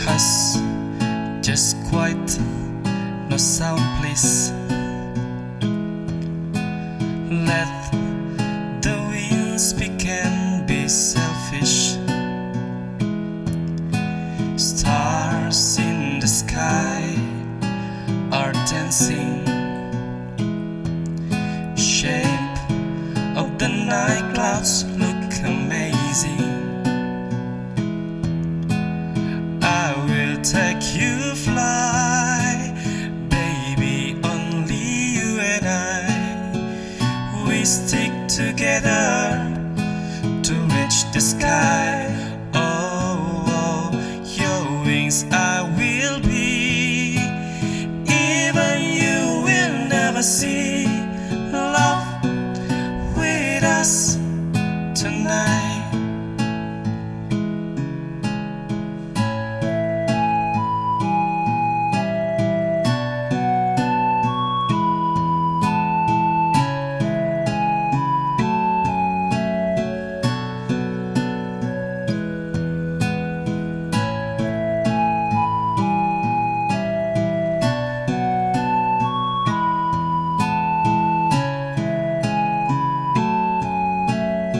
Hush, just quiet, no sound please. Let the wind speak and be selfish. Stars in the sky are dancing. Shape of the night clouds look amazing. I will take you fly, baby, only you and I. We stick together to reach the sky. Oh, oh, your wings I will be. Even you will never see love with us tonight.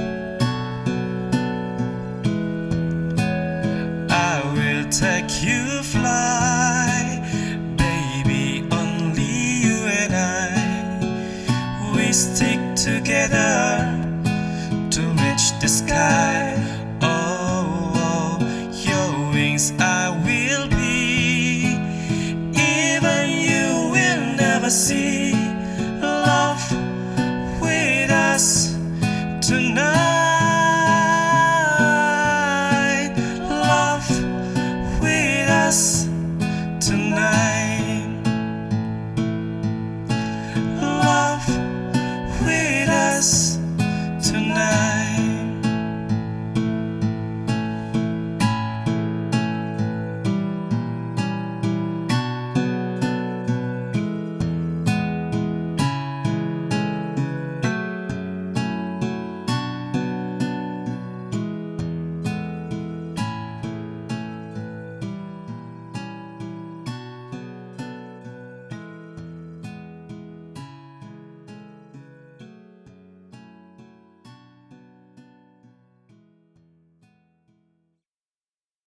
Take you